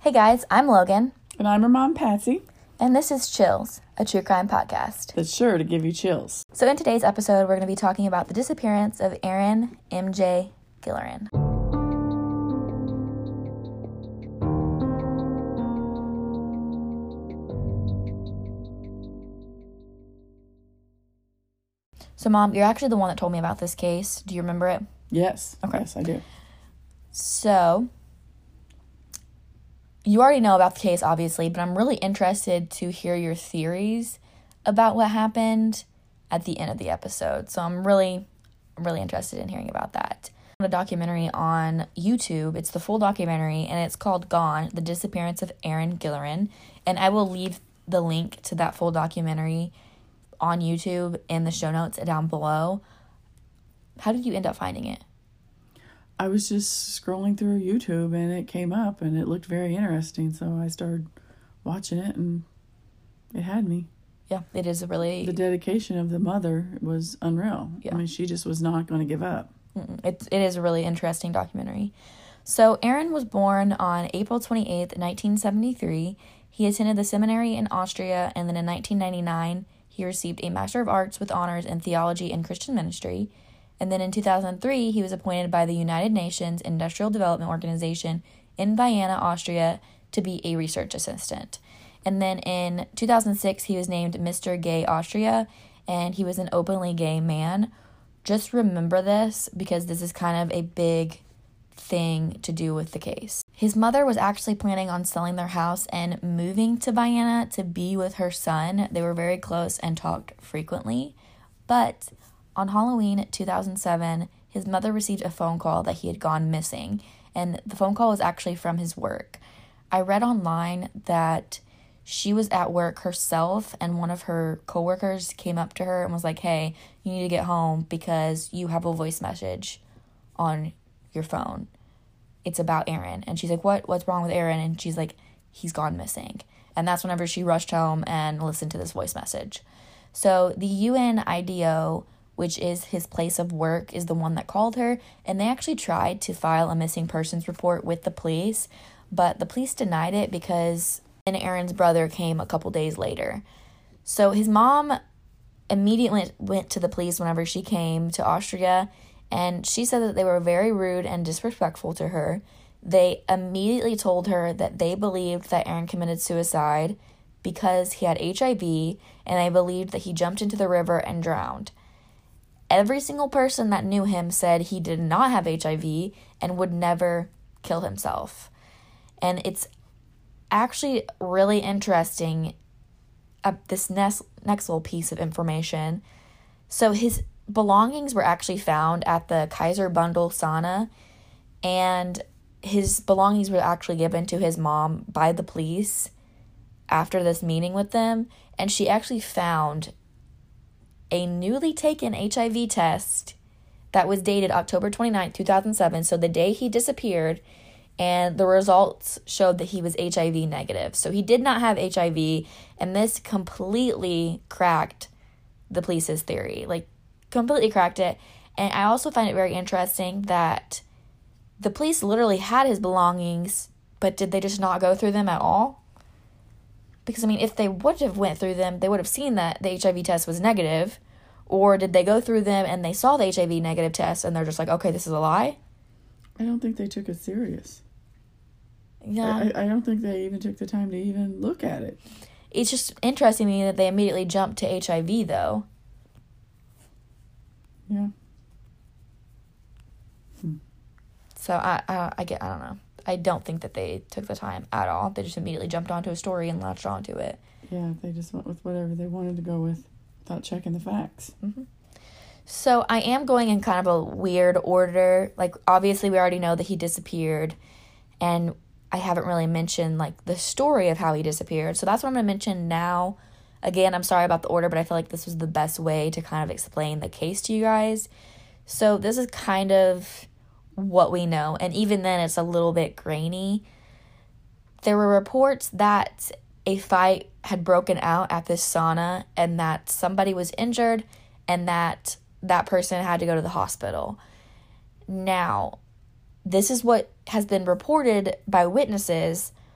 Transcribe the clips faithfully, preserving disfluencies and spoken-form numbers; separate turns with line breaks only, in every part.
Hey guys, I'm Logan.
And I'm her mom, Patsy.
And this is Chills, a true crime podcast.
That's sure to give you chills.
So in today's episode, we're going to be talking about the disappearance of Erin M J Gillerin. So Mom, you're actually the one that told me about this case. Do you remember it?
Yes.
Okay.
Yes, I do.
So, you already know about the case, obviously, but I'm really interested to hear your theories about what happened at the end of the episode. So I'm really, really interested in hearing about that. A documentary on YouTube. It's the full documentary, and it's called Gone, The Disappearance of Erin Gillerin. And I will leave the link to that full documentary on YouTube in the show notes down below. How did you end up finding it?
I was just scrolling through YouTube and it came up and it looked very interesting. So I started watching it and it had me.
Yeah, it is a really...
The dedication of the mother was unreal.
Yeah.
I mean, she just was not going to give up.
It, it is a really interesting documentary. So Erin was born on April twenty-eighth, nineteen seventy-three. He attended the seminary in Austria, and then in nineteen ninety-nine, he received a Master of Arts with honors in theology and Christian ministry. And then in two thousand three, he was appointed by the United Nations Industrial Development Organization in Vienna, Austria, to be a research assistant. And then in two thousand six, he was named Mister Gay Austria, and he was an openly gay man. Just remember this, because this is kind of a big thing to do with the case. His mother was actually planning on selling their house and moving to Vienna to be with her son. They were very close and talked frequently. But on Halloween two thousand seven, his mother received a phone call that he had gone missing, and the phone call was actually from his work. I read online that she was at work herself, and one of her coworkers came up to her and was like, hey, you need to get home because you have a voice message on your phone. It's about Erin. And she's like, what? What's wrong with Erin? And she's like, he's gone missing. And that's whenever she rushed home and listened to this voice message. So the U N I D O, which is his place of work, is the one that called her, and they actually tried to file a missing persons report with the police, but the police denied it because then Erin's brother came a couple days later. So his mom immediately went to the police whenever she came to Austria, and she said that they were very rude and disrespectful to her. They immediately told her that they believed that Erin committed suicide because he had H I V, and they believed that he jumped into the river and drowned. Every single person that knew him said he did not have H I V and would never kill himself. And it's actually really interesting, uh, this next, next little piece of information. So his belongings were actually found at the Kaiser Bundel sauna, and his belongings were actually given to his mom by the police after this meeting with them, and she actually found a newly taken H I V test that was dated October twenty-ninth, two thousand seven, so the day he disappeared, and the results showed that he was H I V negative. So he did not have H I V, and this completely cracked the police's theory, like completely cracked it. And I also find it very interesting that the police literally had his belongings, but did they just not go through them at all? Because, I mean, if they would have went through them, they would have seen that the H I V test was negative. Or did they go through them and they saw the H I V negative test and they're just like, okay, this is a lie?
I don't think they took it serious.
Yeah.
I, I don't think they even took the time to even look at it.
It's just interesting to me that they immediately jumped to H I V, though.
Yeah.
Hmm. So, I, I, I get, I don't know. I don't think that they took the time at all. They just immediately jumped onto a story and latched onto it.
Yeah, they just went with whatever they wanted to go with without checking the facts.
Mm-hmm. So I am going in kind of a weird order. Like, obviously, we already know that he disappeared, and I haven't really mentioned, like, the story of how he disappeared. So that's what I'm going to mention now. Again, I'm sorry about the order, but I feel like this was the best way to kind of explain the case to you guys. So this is kind of what we know, and even then it's a little bit grainy. There were reports that a fight had broken out at this sauna and that somebody was injured and that that person had to go to the hospital. Now, this is what has been reported by witnesses,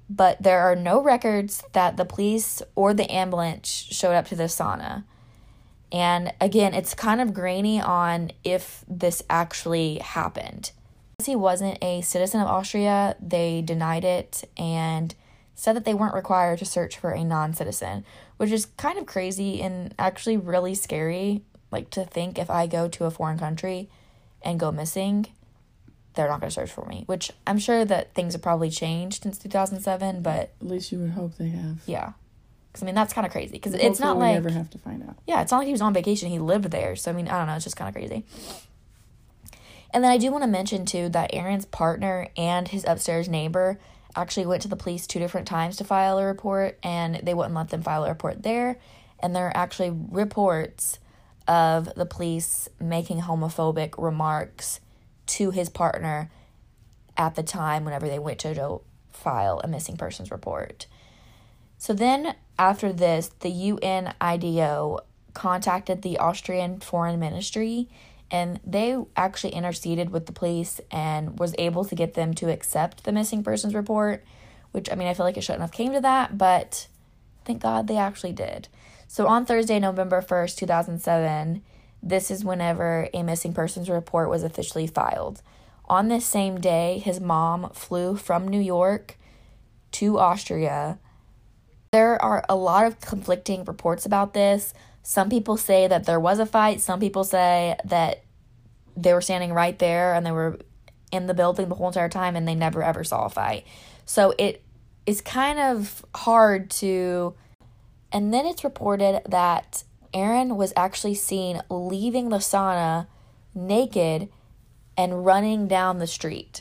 but there are no records that the police or the ambulance showed up to the sauna. And again, it's kind of grainy on if this actually happened. As he wasn't a citizen of Austria, they denied it and said that they weren't required to search for a non-citizen, which is kind of crazy and actually really scary. Like, to think if I go to a foreign country and go missing, they're not going to search for me, which I'm sure that things have probably changed since two thousand seven, but...
At least you would hope they have.
Yeah. Because, I mean, that's kind of crazy. Because it's not like...
we never have to find out.
Yeah, it's not like he was on vacation. He lived there. So, I mean, I don't know. It's just kind of crazy. And then I do want to mention, too, that Aaron's partner and his upstairs neighbor actually went to the police two different times to file a report, and they wouldn't let them file a report there. And there are actually reports of the police making homophobic remarks to his partner at the time whenever they went to go file a missing persons report. So then, after this, the U N I D O contacted the Austrian Foreign Ministry, and they actually interceded with the police and was able to get them to accept the missing persons report, which, I mean, I feel like it shouldn't have came to that, but thank God they actually did. So on Thursday, November first, two thousand seven, this is whenever a missing persons report was officially filed. On this same day, his mom flew from New York to Austria. There are a lot of conflicting reports about this. Some people say that there was a fight. Some people say that they were standing right there and they were in the building the whole entire time and they never ever saw a fight. So it is kind of hard to... And then it's reported that Aaron was actually seen leaving the sauna naked and running down the street.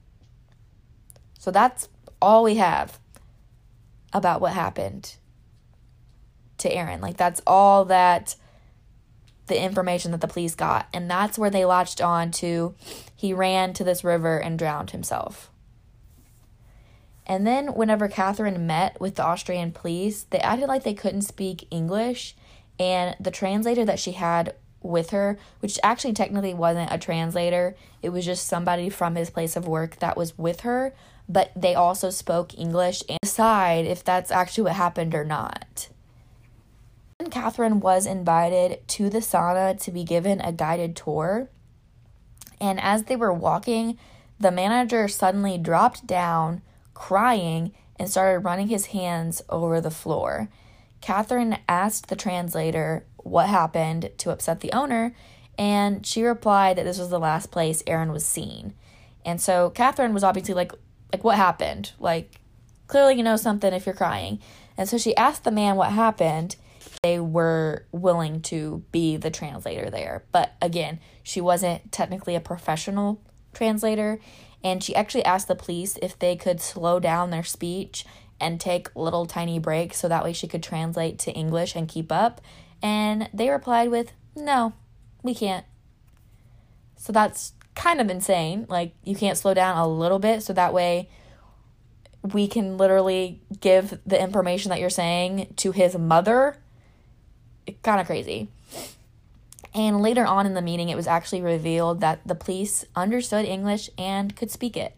So that's all we have about what happened to Aaron. Like, that's all that the information that the police got. And that's where they latched on to he ran to this river and drowned himself. And then whenever Catherine met with the Austrian police, they acted like they couldn't speak English. And the translator that she had with her, which actually technically wasn't a translator, it was just somebody from his place of work that was with her, but they also spoke English and decide if that's actually what happened or not. And Catherine was invited to the sauna to be given a guided tour. And as they were walking, the manager suddenly dropped down, crying, and started running his hands over the floor. Catherine asked the translator what happened to upset the owner, and she replied that this was the last place Aaron was seen. And so Catherine was obviously like, like, what happened? Like, clearly you know something if you're crying. And so she asked the man what happened. They were willing to be the translator there. But again, she wasn't technically a professional translator, and she actually asked the police if they could slow down their speech and take little tiny breaks so that way she could translate to English and keep up. And they replied with, no, we can't. So that's kind of insane. Like, you can't slow down a little bit so that way we can literally give the information that you're saying to his mother. Kind of crazy. And later on in the meeting, it was actually revealed that the police understood English and could speak it.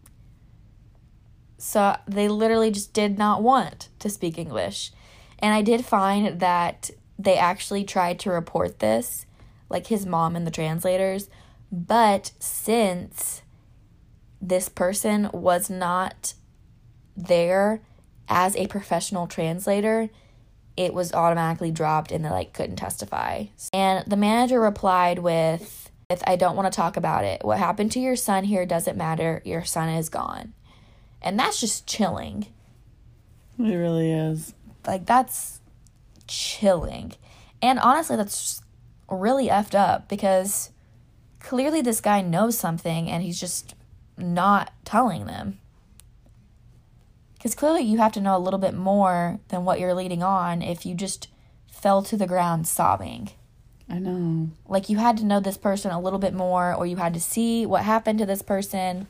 So they literally just did not want to speak English. And I did find that they actually tried to report this, like his mom and the translators. But since this person was not there as a professional translator, it was automatically dropped and they like couldn't testify. And the manager replied with, I don't want to talk about it. What happened to your son here doesn't matter. Your son is gone. And that's just chilling.
It really is.
Like, that's chilling. And honestly, that's really effed up because clearly this guy knows something and he's just not telling them. Because clearly you have to know a little bit more than what you're leading on if you just fell to the ground sobbing.
I know.
Like, you had to know this person a little bit more, or you had to see what happened to this person.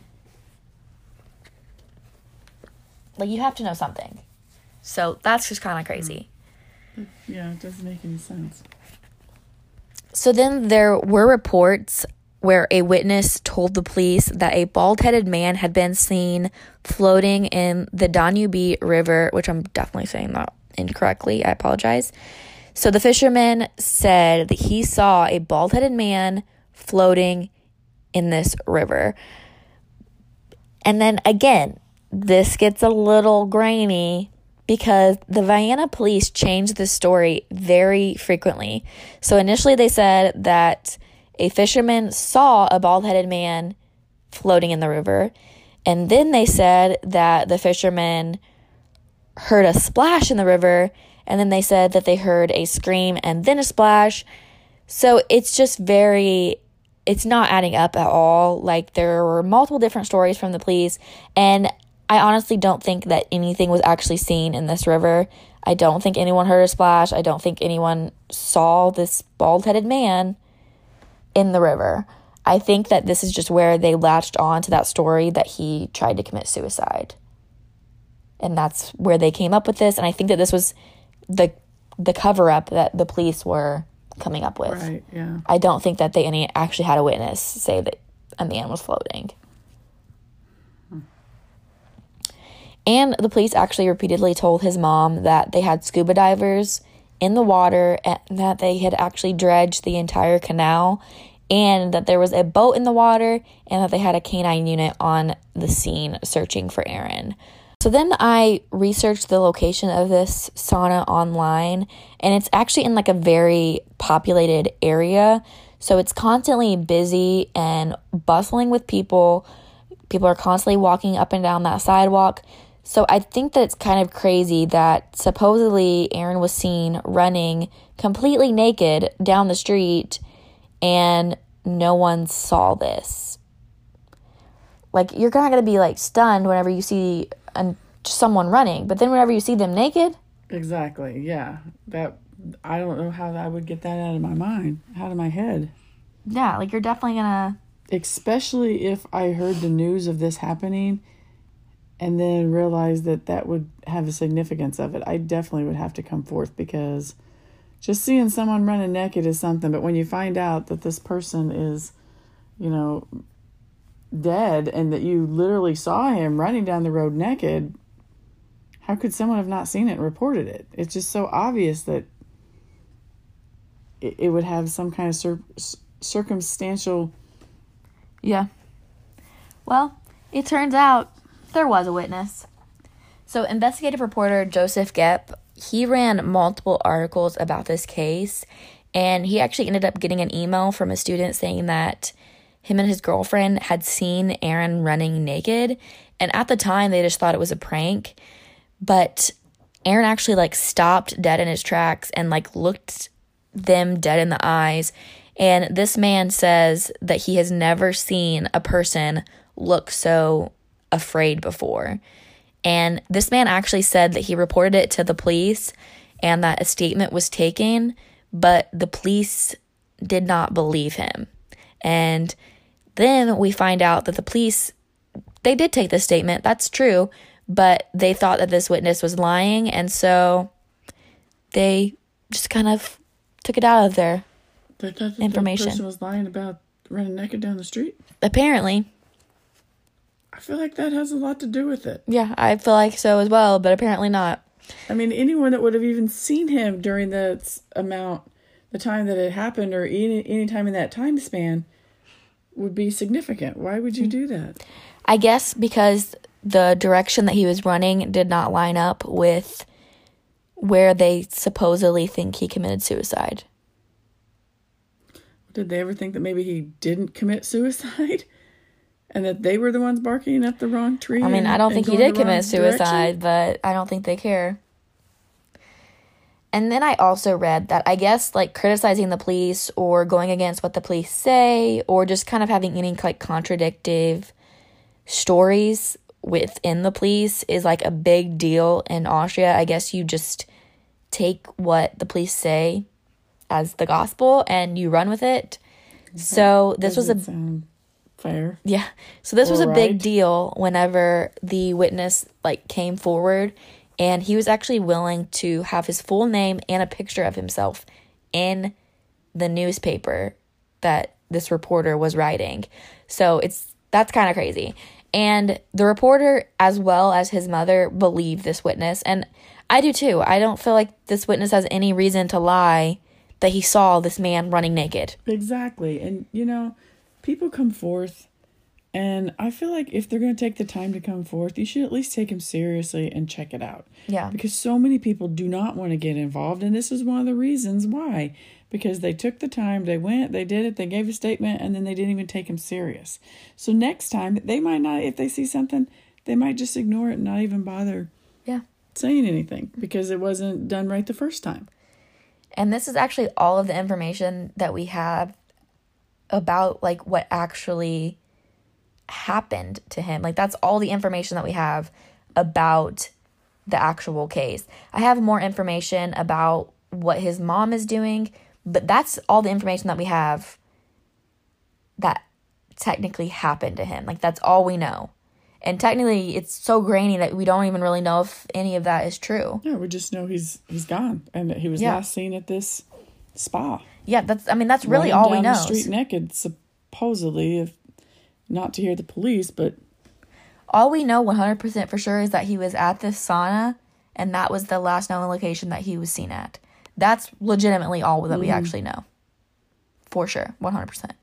Like, you have to know something. So that's just kind of crazy.
Yeah, it doesn't make any sense.
So then there were reports where a witness told the police that a bald-headed man had been seen floating in the Danube River, which I'm definitely saying that incorrectly. I apologize. So the fisherman said that he saw a bald-headed man floating in this river. And then again, this gets a little grainy because the Vienna police changed the story very frequently. So initially they said that a fisherman saw a bald-headed man floating in the river. And then they said that the fisherman heard a splash in the river. And then they said that they heard a scream and then a splash. So it's just very, it's not adding up at all. Like, there were multiple different stories from the police. And I honestly don't think that anything was actually seen in this river. I don't think anyone heard a splash. I don't think anyone saw this bald-headed man in the river. I think that this is just where they latched on to that story that he tried to commit suicide. And that's where they came up with this. And I think that this was the the cover-up that the police were coming up with.
Right, yeah.
I don't think that they any actually had a witness say that a man was floating. Hmm. And the police actually repeatedly told his mom that they had scuba divers in the water and that they had actually dredged the entire canal and that there was a boat in the water and that they had a canine unit on the scene searching for Aaron. So then I researched the location of this sauna online, and it's actually in like a very populated area. So it's constantly busy and bustling with people. People are constantly walking up and down that sidewalk. So I think that it's kind of crazy that supposedly Aaron was seen running completely naked down the street and no one saw this. Like, you're not going to be like stunned whenever you see an, someone running, but then whenever you see them naked.
Exactly, yeah. That, I don't know how I would get that out of my mind, out of my head.
Yeah, like, you're definitely going to.
Especially if I heard the news of this happening and then realize that that would have a significance of it. I definitely would have to come forth, because just seeing someone running naked is something. But when you find out that this person is, you know, dead and that you literally saw him running down the road naked, how could someone have not seen it and reported it? It's just so obvious that it, it would have some kind of cir- circumstantial...
Yeah. Well, it turns out there was a witness. So investigative reporter Joseph Gepp, he ran multiple articles about this case, and he actually ended up getting an email from a student saying that him and his girlfriend had seen Aaron running naked, and at the time they just thought it was a prank, but Aaron actually like stopped dead in his tracks and like looked them dead in the eyes, and this man says that he has never seen a person look so afraid before. And this man actually said that he reported it to the police and that a statement was taken, but the police did not believe him. And then we find out that the police, they did take the statement, that's true, but they thought that this witness was lying, and so they just kind of took it out of their
They thought that
information.
The person was lying about running naked down the street?
Apparently.
I feel like that has a lot to do with it.
Yeah, I feel like so as well, but apparently not.
I mean, anyone that would have even seen him during the amount, the time that it happened, or any, any time in that time span, would be significant. Why would you do that?
I guess because the direction that he was running did not line up with where they supposedly think he committed suicide.
Did they ever think that maybe he didn't commit suicide? And that they were the ones barking at the wrong tree?
I mean,
and,
I don't think he did commit suicide,
direction?
but I don't think they care. And then I also read that I guess like criticizing the police or going against what the police say or just kind of having any like contradictive stories within the police is like a big deal in Austria. I guess you just take what the police say as the gospel and you run with it. That so this was a
sound fair.
Yeah. So this was a
right.
big deal whenever the witness like came forward, and he was actually willing to have his full name and a picture of himself in the newspaper that this reporter was writing. So it's that's kind of crazy. And the reporter, as well as his mother, believe this witness. And I do too. I don't feel like this witness has any reason to lie that he saw this man running naked.
Exactly. And, you know, people come forth, and I feel like if they're going to take the time to come forth, you should at least take him seriously and check it out.
Yeah.
Because so many people do not want to get involved, and this is one of the reasons why. Because they took the time, they went, they did it, they gave a statement, and then they didn't even take him serious. So next time, they might not, if they see something, they might just ignore it and not even bother
yeah.
saying anything because it wasn't done right the first time.
And this is actually all of the information that we have about, like, what actually happened to him. Like, that's all the information that we have about the actual case. I have more information about what his mom is doing, but that's all the information that we have that technically happened to him. Like, that's all we know. And technically, it's so grainy that we don't even really know if any of that is true.
Yeah, we just know he's he's gone, and that he was
yeah.
last seen at this spa.
Yeah, that's. I mean, that's really
Running
all
down
we know.
The street naked, supposedly, if not to hear the police, but
all we know one hundred percent for sure is that he was at this sauna, and that was the last known location that he was seen at. That's legitimately all that we mm. actually know. For sure. one hundred percent.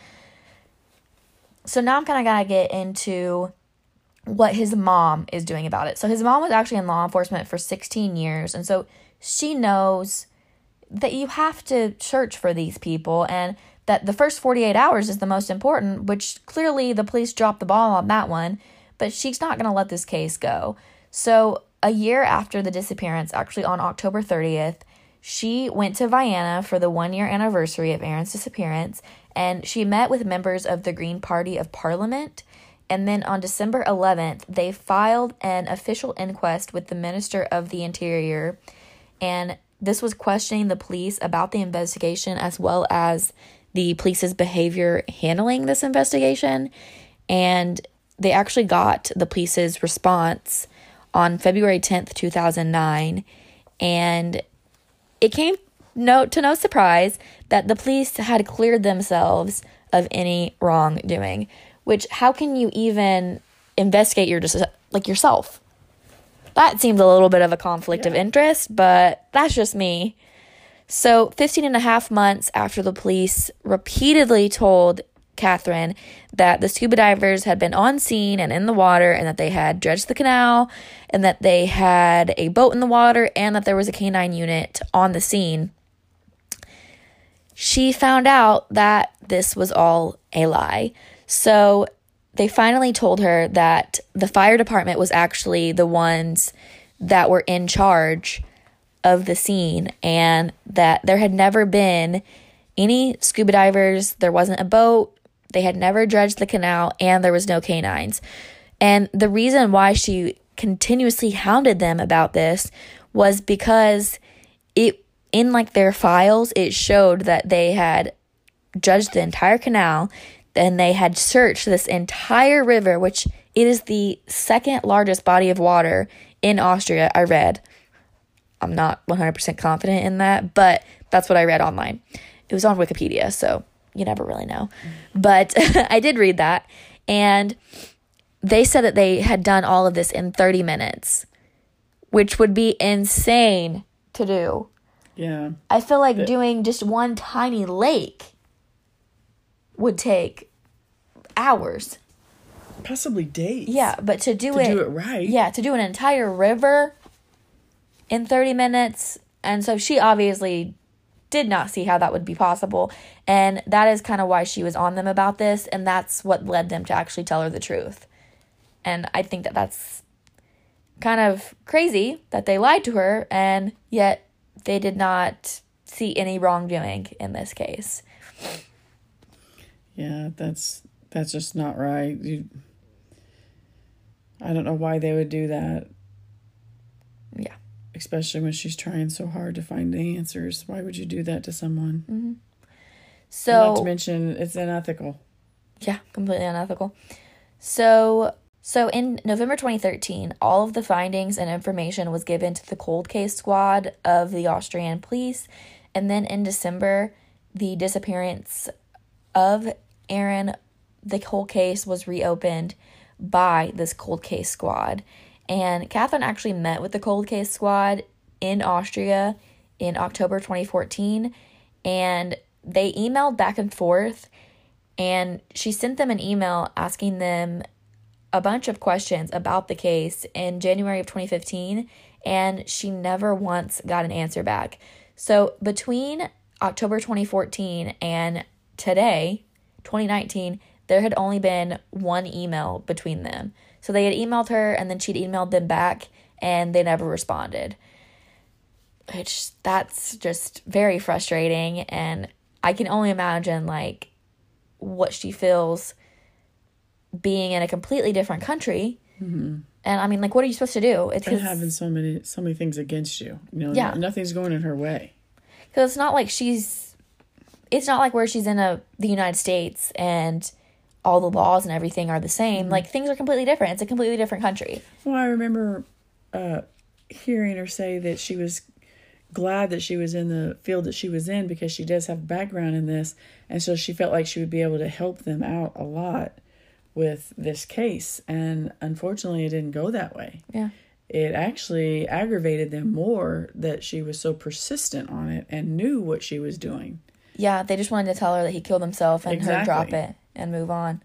So now I'm kind of going to get into what his mom is doing about it. So his mom was actually in law enforcement for sixteen years. And so she knows that you have to search for these people and that the first forty-eight hours is the most important, which clearly the police dropped the ball on that one. But she's not going to let this case go. So a year after the disappearance, actually on October thirtieth, she went to Vienna for the one-year anniversary of Aaron's disappearance, and she met with members of the Green Party of Parliament. And then on December eleventh, they filed an official inquest with the Minister of the Interior, and this was questioning the police about the investigation as well as the police's behavior handling this investigation. And they actually got the police's response on February tenth, two thousand nine, and it came no to no surprise that the police had cleared themselves of any wrongdoing. Which, how can you even investigate your like yourself? That seems a little bit of a conflict yeah. of interest, but that's just me. So, fifteen and a half months after the police repeatedly told Catherine that the scuba divers had been on scene and in the water, and that they had dredged the canal, and that they had a boat in the water, and that there was a canine unit on the scene, she found out that this was all a lie. So they finally told her that the fire department was actually the ones that were in charge of the scene, and that there had never been any scuba divers, there wasn't a boat, they had never dredged the canal, and there was no canines. And the reason why she continuously hounded them about this was because it in like their files, it showed that they had dredged the entire canal, and they had searched this entire river, which it is the second largest body of water in Austria, I read. I'm not one hundred percent confident in that, but that's what I read online. It was on Wikipedia, so you never really know. But I did read that, and they said that they had done all of this in thirty minutes, which would be insane to do.
Yeah.
I feel like but- doing just one tiny lake would take hours.
Possibly days.
Yeah, but to do
to
it...
To do it right.
Yeah, to do an entire river in thirty minutes. And so she obviously did not see how that would be possible. And that is kind of why she was on them about this. And that's what led them to actually tell her the truth. And I think that that's kind of crazy that they lied to her. And yet they did not see any wrongdoing in this case.
Yeah, that's that's just not right. You, I don't know why they would do that.
Yeah.
Especially when she's trying so hard to find the answers. Why would you do that to someone?
Mm-hmm. So,
not to mention, it's unethical.
Yeah, completely unethical. So, so in November twenty thirteen, all of the findings and information was given to the cold case squad of the Austrian police. And then in December, the disappearance of Aaron, the whole case was reopened by this cold case squad. And Catherine actually met with the cold case squad in Austria in October twenty fourteen, and they emailed back and forth, and she sent them an email asking them a bunch of questions about the case in January of twenty fifteen, and she never once got an answer back. So between October twenty fourteen and today, twenty nineteen, there had only been one email between them. So they had emailed her, and then she'd emailed them back, and they never responded. Which, that's just very frustrating, and I can only imagine, like, what she feels being in a completely different country.
Mm-hmm.
And, I mean, like, what are you supposed to do?
It's and having so many so many things against you. You know,
yeah.
nothing's going in her way.
Because it's not like she's... It's not like where she's in a the United States and all the laws and everything are the same. Mm-hmm. Like, things are completely different. It's a completely different country.
Well, I remember uh, hearing her say that she was glad that she was in the field that she was in because she does have background in this, and so she felt like she would be able to help them out a lot with this case. And unfortunately, it didn't go that way.
Yeah.
It actually aggravated them more that she was so persistent on it and knew what she was doing.
Yeah, they just wanted to tell her that he killed himself and
exactly.
her drop it and move on.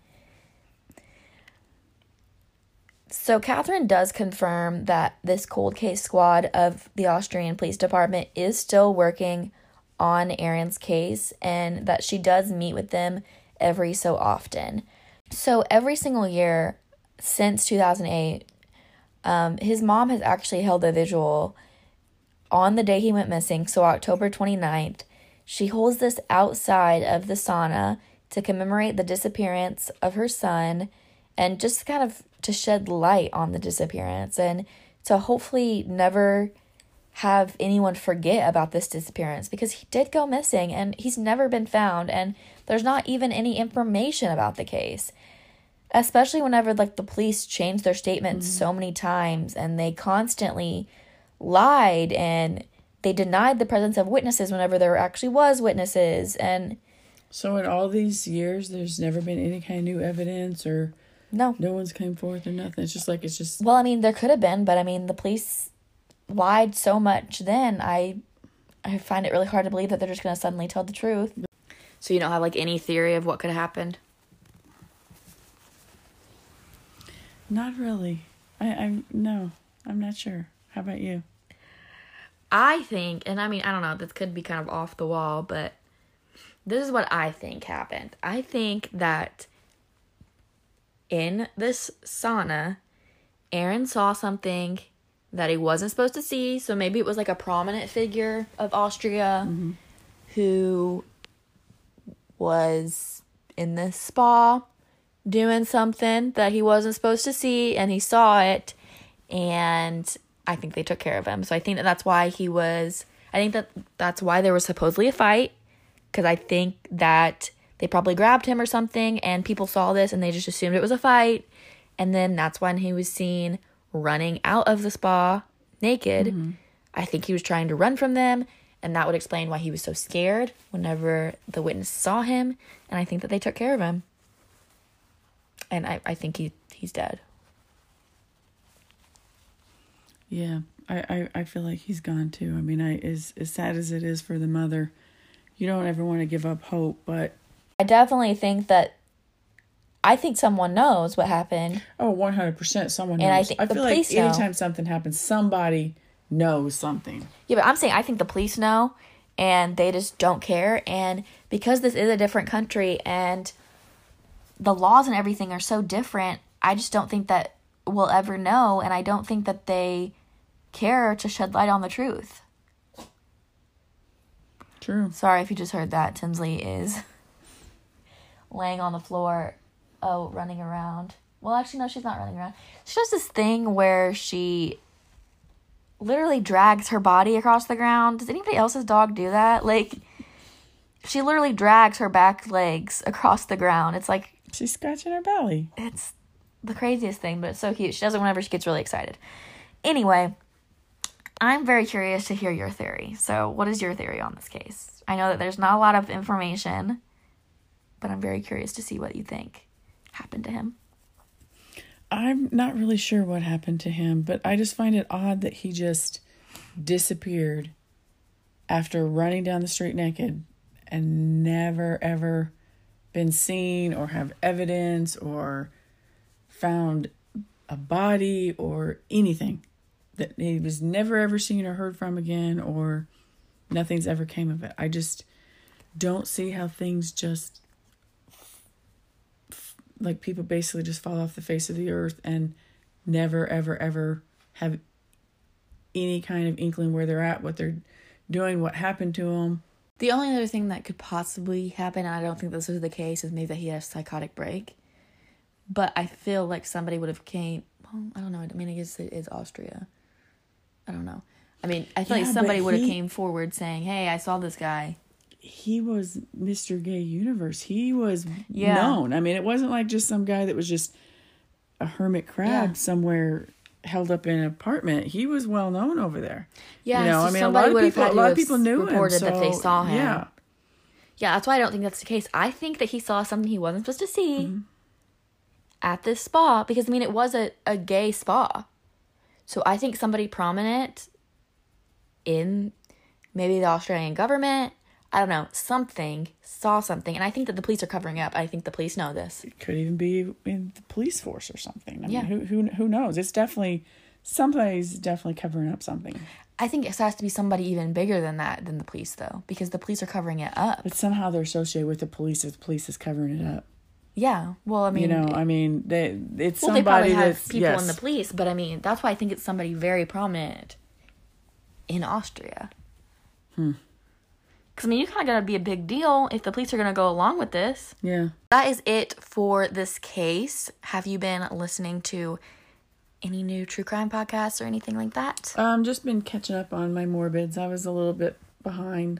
So Catherine does confirm that this cold case squad of the Austrian police department is still working on Aaron's case, and that she does meet with them every so often. So every single year since two thousand eight, um, his mom has actually held a vigil on the day he went missing, so October twenty-ninth. She holds this outside of the sauna to commemorate the disappearance of her son and just kind of to shed light on the disappearance and to hopefully never have anyone forget about this disappearance, because he did go missing and he's never been found, and there's not even any information about the case. Especially whenever, like, the police changed their statements mm-hmm. so many times and they constantly lied and they denied the presence of witnesses whenever there actually was witnesses. And
so in all these years, there's never been any kind of new evidence, or
no,
no one's came forth or nothing. It's just like, it's just...
Well, I mean, there could have been, but I mean, the police lied so much then, I I find it really hard to believe that they're just going to suddenly tell the truth. So you don't have, like, any theory of what could have happened?
Not really. I, I'm, no, I'm not sure. How about you?
I think, and I mean, I don't know, this could be kind of off the wall, but this is what I think happened. I think that in this sauna, Aaron saw something that he wasn't supposed to see. So maybe it was like a prominent figure of Austria mm-hmm. who was in this spa doing something that he wasn't supposed to see, and he saw it, and I think they took care of him. So I think that that's why he was, I think that that's why there was supposedly a fight, because I think that they probably grabbed him or something, and people saw this, and they just assumed it was a fight, and then that's when he was seen running out of the spa naked. Mm-hmm. I think he was trying to run from them, and that would explain why he was so scared whenever the witness saw him, and I think that they took care of him. And I, I think he he's dead.
Yeah, I, I, I feel like he's gone too. I mean, I as, as sad as it is for the mother, you don't ever want to give up hope, but...
I definitely think that, I think someone knows what happened.
Oh, one hundred percent someone knows.
And I think
I
the
feel
police
like
know.
Anytime something happens, somebody knows something.
Yeah, but I'm saying I think the police know, and they just don't care, and because this is a different country, and the laws and everything are so different, I just don't think that we'll ever know, and I don't think that they care to shed light on the truth.
True.
Sorry if you just heard that. Tinsley is laying on the floor, oh, running around. Well, actually, no, she's not running around. She does this thing where she literally drags her body across the ground. Does anybody else's dog do that? Like, she literally drags her back legs across the ground. It's like...
She's scratching her belly.
It's the craziest thing, but it's so cute. She does it whenever she gets really excited. Anyway, I'm very curious to hear your theory. So what is your theory on this case? I know that there's not a lot of information, but I'm very curious to see what you think happened to him.
I'm not really sure what happened to him, but I just find it odd that he just disappeared after running down the street naked and never, ever been seen or have evidence or found a body or anything. That he was never, ever seen or heard from again, or nothing's ever came of it. I just don't see how things just... like people basically just fall off the face of the earth and never, ever, ever have any kind of inkling where they're at, what they're doing, what happened to them.
The only other thing that could possibly happen, and I don't think this is the case, is maybe that he had a psychotic break. But I feel like somebody would have came... Well, I don't know. I mean, I guess it is Austria. I don't know. I mean, I feel
Yeah,
like somebody
but
would have
he-
came forward saying, hey, I saw this guy.
He was Mister Gay Universe. He was
Yeah.
known. I mean, it wasn't like just some guy that was just a hermit crab
Yeah.
somewhere held up in an apartment. He was well known over there.
Yeah,
you know,
so
I mean, a
somebody
lot of
would have
people,
had
a
to
lot of
have
people knew him.
reported that they
so,
saw him.
Yeah,
Yeah, that's why I don't think that's the case. I think that he saw something he wasn't supposed to see
Mm-hmm.
at this spa, because, I mean, it was a, a gay spa. So I think somebody prominent in maybe the Australian government, I don't know, something, saw something. And I think that the police are covering up. I think the police know this.
it could even be in the police force or something. I
Yeah.
mean, who who who knows? It's definitely somebody's definitely covering up something.
I think it has to be somebody even bigger than that, than the police, though, because the police are covering it up.
But somehow they're associated with the police if the police is covering it up.
Yeah, well, I mean...
You know, I mean, they it's
Well, they
somebody
probably have
that's...
people
yes.
in the police, but I mean, that's why I think it's somebody very prominent in Austria.
Hmm.
Because, I mean, you kind of got to be a big deal if the police are going to go along with this.
Yeah.
That is it for this case. Have you been listening to any new true crime podcasts or anything like that?
Um, just been catching up on my Morbids. I was a little bit behind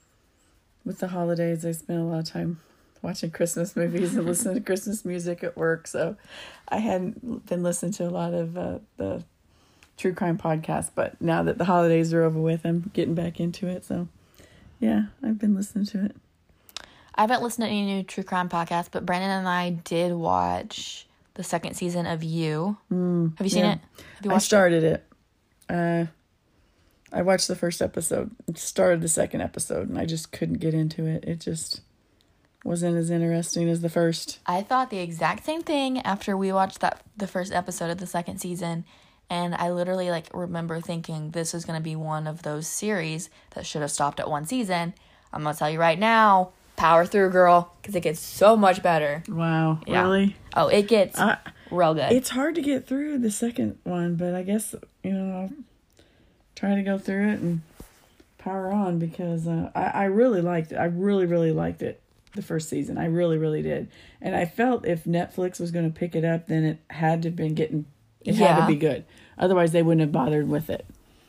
with the holidays. I spent a lot of time watching Christmas movies and listening to Christmas music at work, so I hadn't been listening to a lot of uh, the true crime podcasts. But now that the holidays are over with, I'm getting back into it. So, yeah, I've been listening to it.
I haven't listened to any new true crime podcasts, but Brandon and I did watch the second season of You.
Mm,
Have you seen
yeah.
it? Have you
I
watched
started it. it. Uh, I watched the first episode, started the second episode, and I just couldn't get into it. It just wasn't as interesting as the first.
I thought the exact same thing after we watched that the first episode of the second season, and I literally like remember thinking this was going to be one of those series that should have stopped at one season. I'm going to tell you right now, power through, girl, because it gets so much better.
Wow,
Yeah.
really?
Oh, it gets
I,
real good.
It's hard to get through the second one, but I guess, you know, I'll try to go through it and power on because uh, I, I really liked it. I really, really liked it, the first season. I really, really did. And I felt if Netflix was going to pick it up, then it had to have been getting, it had
Yeah.
to be good. Otherwise, they wouldn't have bothered with it.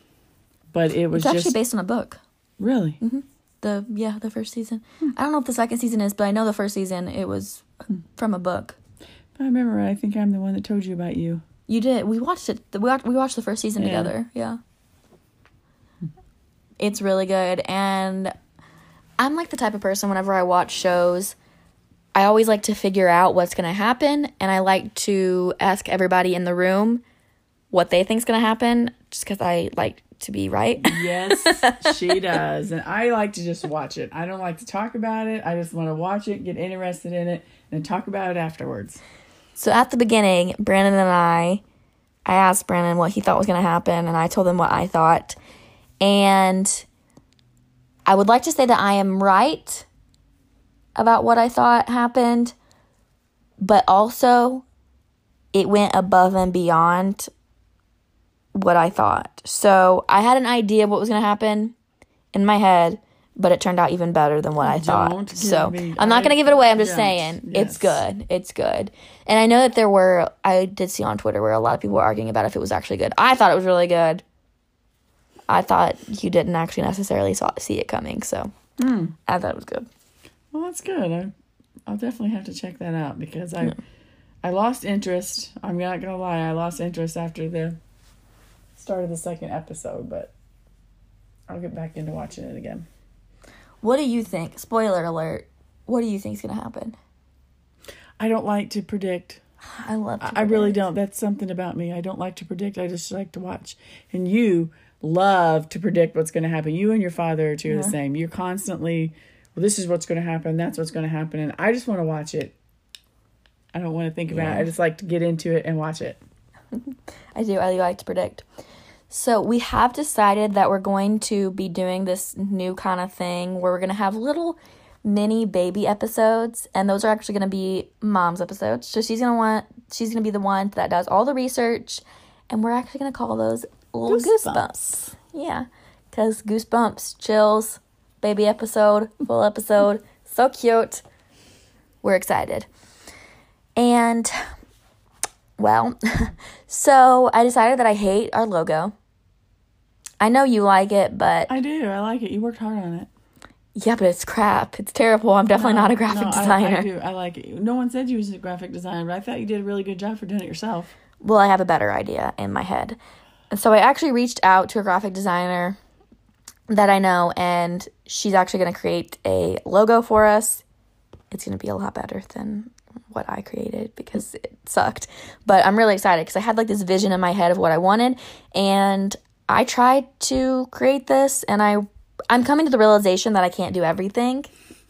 But it was
it's actually
just...
based on a book.
Really?
Mm-hmm. The yeah, the first season. I don't know if the second season is, but I know the first season it was from a book.
I remember, I think I'm the one that told you about You.
You did. We watched it. We watched, we watched the first season
Yeah.
together. Yeah. It's really good. And I'm like the type of person, whenever I watch shows, I always like to figure out what's going to happen. And I like to ask everybody in the room what they think's going to happen, just because I like to be right.
Yes, she does. And I like to just watch it. I don't like to talk about it. I just want to watch it, get interested in it, and talk about it afterwards.
So at the beginning, Brandon and I, I asked Brandon what he thought was going to happen, and I told him what I thought. And I would like to say that I am right about what I thought happened, but also it went above and beyond what I thought. So I had an idea of what was going to happen in my head, but it turned out even better than what I thought.
Don't give
So
me-
I'm not
I-
going to give it away. I'm just
don't.
saying it's
Yes.
good. It's good. And I know that there were, I did see on Twitter where a lot of people were arguing about if it was actually good. I thought it was really good. I thought you didn't actually necessarily saw, see it coming. So
Hmm.
I thought it was good.
Well, that's good. I, I'll definitely have to check that out because I, I lost interest. I'm not gonna lie. I lost interest after the start of the second episode, but I'll get back into watching it again.
What do you think? Spoiler alert. What do you think is going to happen?
I don't like to predict.
I love to
I really
predict.
don't. That's something about me. I don't like to predict. I just like to watch. And you love to predict what's going to happen. You and your father are two
Yeah.
of the same. You're constantly, well, this is what's going to happen. That's what's going to happen. And I just want to watch it. I don't want to think about
Yeah.
it. I just like to get into it and watch it.
I do. I like to predict. So we have decided that we're going to be doing this new kind of thing where we're going to have little mini baby episodes, and those are actually going to be Mom's episodes. So she's going to want she's going to be the one that does all the research, and we're actually going to call those little goosebumps.
Goosebumps.
Yeah, because goosebumps, chills, baby episode, full episode, so cute. We're excited. And well, so I decided that I hate our logo. I know you like it, but
I do. I like it. You worked hard on it.
yeah, but it's crap. It's terrible. I'm definitely
No,
not a graphic
no, I-
designer.
I, do. I like it. No one said you was a graphic designer, but I thought you did a really good job for doing it yourself.
Well, I have a better idea in my head. And so I actually reached out to a graphic designer that I know, and she's actually going to create a logo for us. It's going to be a lot better than what I created because it sucked. But I'm really excited because I had like this vision in my head of what I wanted, and I tried to create this, and I, I'm coming to the realization that I can't do everything.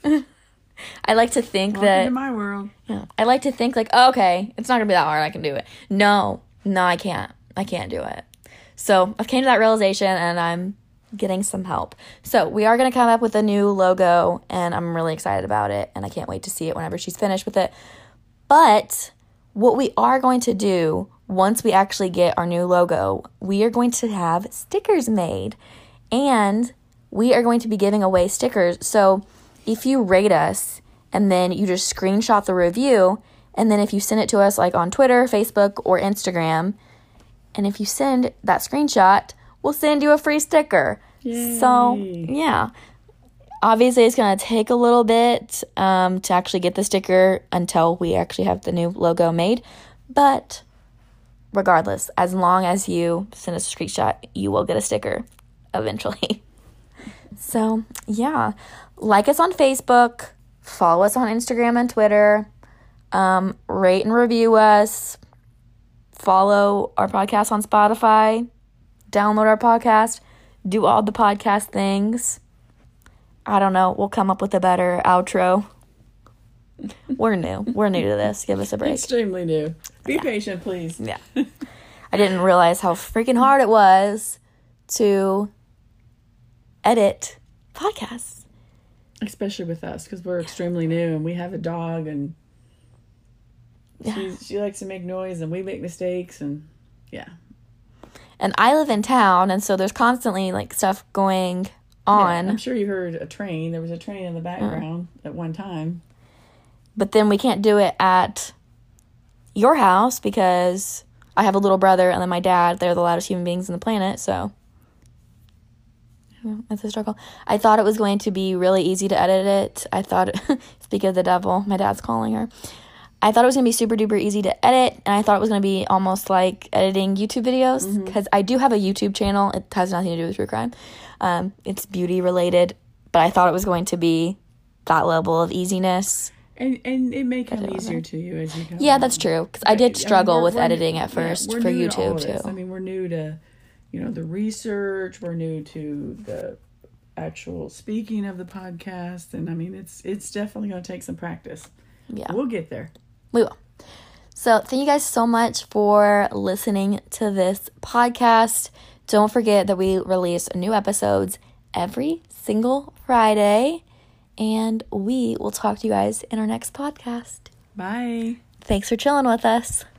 I like to think
Welcome
that...
to my world.
Yeah. I like to think like, oh, okay, it's not gonna be that hard. I can do it. No, no, I can't. I can't do it. So I came to that realization, and I'm getting some help. So we are gonna come up with a new logo, and I'm really excited about it, and I can't wait to see it whenever she's finished with it. But what we are going to do once we actually get our new logo, we are going to have stickers made, and we are going to be giving away stickers. So if you rate us and then you just screenshot the review, and then if you send it to us like on Twitter, Facebook, or Instagram, and if you send that screenshot, we'll send you a free sticker.
Yay.
So, yeah. Obviously, it's going to take a little bit um, to actually get the sticker until we actually have the new logo made. But regardless, as long as you send us a screenshot, you will get a sticker eventually. So, yeah. Like us on Facebook. Follow us on Instagram and Twitter. Um, rate and review us. Follow our podcast on Spotify. Download our podcast. Do all the podcast things. I don't know. We'll come up with a better outro. We're new. We're new to this. Give us a break.
Extremely new. Be
Yeah.
patient, please.
Yeah. I didn't realize how freaking hard it was to edit podcasts.
Especially with us, because we're extremely new, and we have a dog, and
Yeah.
she, she likes to make noise, and we make mistakes, and yeah.
And I live in town, and so there's constantly like stuff going on.
Yeah, I'm sure you heard a train. There was a train in the background at one time.
But then we can't do it at your house because I have a little brother and then my dad. They're the loudest human beings on the planet, so yeah, it's a struggle. I thought it was going to be really easy to edit it. I thought, speak of the devil, my dad's calling her. I thought it was going to be super duper easy to edit, and I thought it was going to be almost like editing YouTube videos because I do have a YouTube channel. It has nothing to do with true crime. Um, it's beauty related, but I thought it was going to be that level of easiness.
And and it may come
don't know.
easier to you as you go.
Yeah,
on.
that's true. Because I did
But,
struggle
we're-
with
we're-
editing at
yeah,
first
we're
for
new to all
YouTube
of this.
too.
I mean, we're new to, you know, the research. We're new to the actual speaking of the podcast, and I mean, it's it's definitely going to take some practice.
Yeah,
We'll get there.
we will. So thank you guys so much for listening to this podcast. Don't forget that we release new episodes every single Friday. And we will talk to you guys in our next podcast.
Bye.
Thanks for chilling with us.